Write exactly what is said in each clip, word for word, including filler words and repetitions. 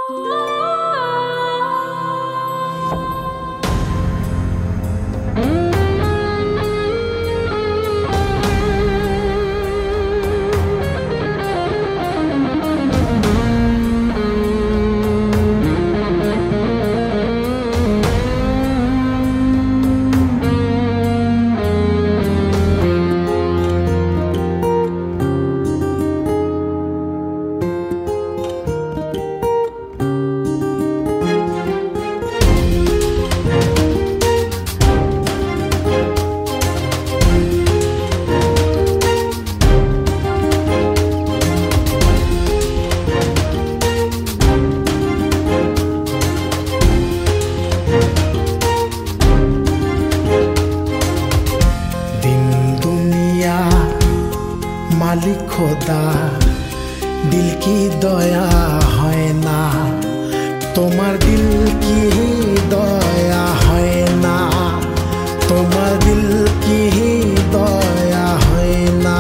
मालिक खोदा दिल की दया है ना, तुम्हार दिल की दया है ना, तुम्हार दिल की दया है ना।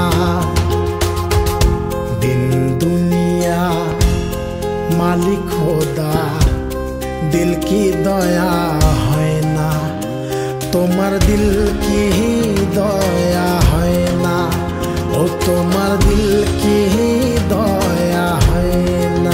दिन दुनिया मालिक खोदा दिल की दया है ना, तुम्हार दिल की दया है ना, ओ तुम्हार दिल की दया है ना।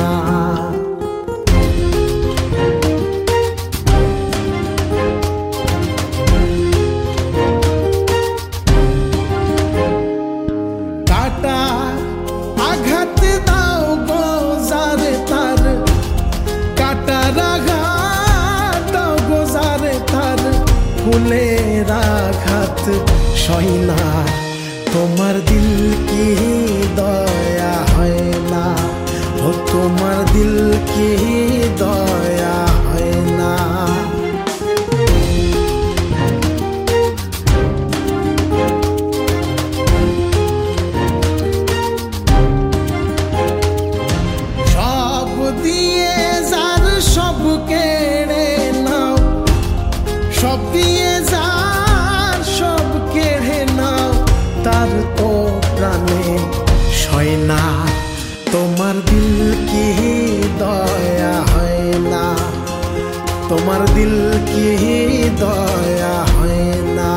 काटा आघात दाओ गो जारे तार, काटार आघात दाओ गो जारे तार, फुलेर आघात सही ना, तुम्हार दिल की दया है ना, ओ तुम्हार दिल की दया है ना। सब दिए जार सब केड़े नाओ, सब दिए जार सब केड़े नाओ, तार तो प्राणे सय ना, तुम्हार दिल की दया है ना, तुम्हार दिल की दया है ना।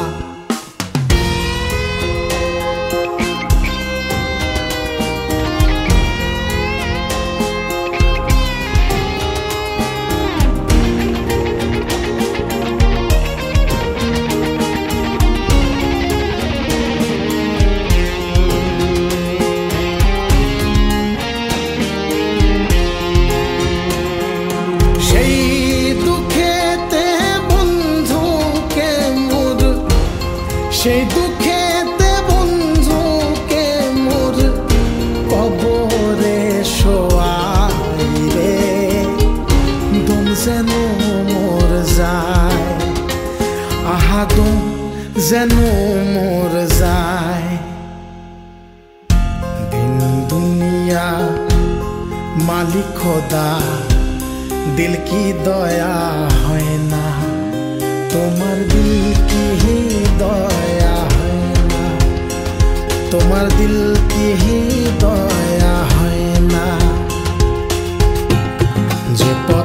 সেই দুঃখেতে বন্ধুকে মোর কবরে শোয়াই রে, দম যেন মোর যায়, আহা দম যেন মোর যায়। দিন দুনিয়া মালিক খোদা দিল কি দয়া হয় না, তোমার দিল কি দয়া है ना, তোমার দিল কি দয়া है ना। যে